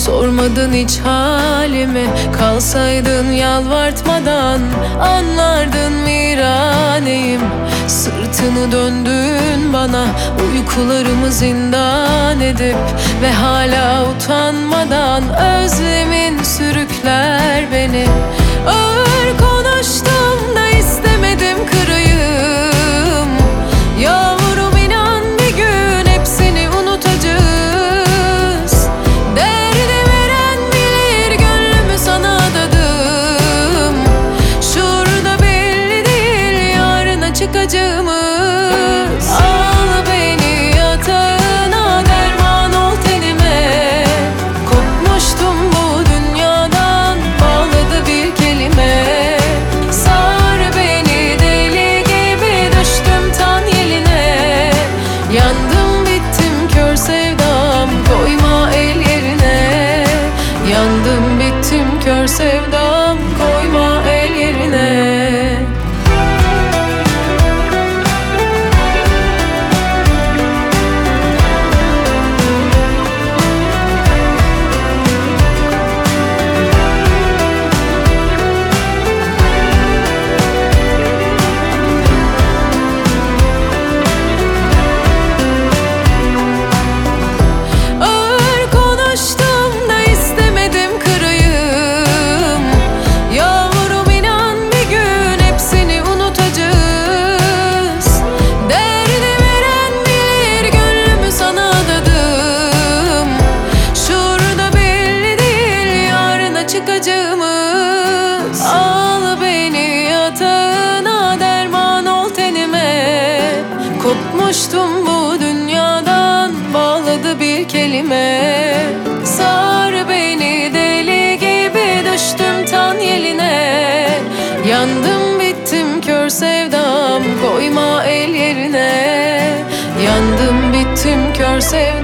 Sormadın hiç halimi, kalsaydın yalvartmadan anlardın viraneyim. Sırtını döndün bana, uykularımı zindan edip ve hala utanmadan özlemin sürükler beni. Ağır konuştum da istemedim kırayım. Yavrum inan bir gün hepsini unutacağız. Derdi veren bilir gönlümü sana adadım. Şurada belli değil yarına çıkacağımız. Al beni yatağına, derman ol tenime. Kopmuştum bu dünyadan, bağladı bir kelime. Sar beni deli gibi, düştüm tan yeline. Yandım bittim kör sevdam, koyma el yerine. Yandım bittim kör sevdam, koyma el yerine. Al beni yatağına, derman ol tenime. Kopmuştum bu dünyadan, bağladı bir kelime. Sar beni deli gibi, düştüm tan yeline. Yandım bittim kör sevdam, koyma el yerine. Yandım bittim kör sevdam.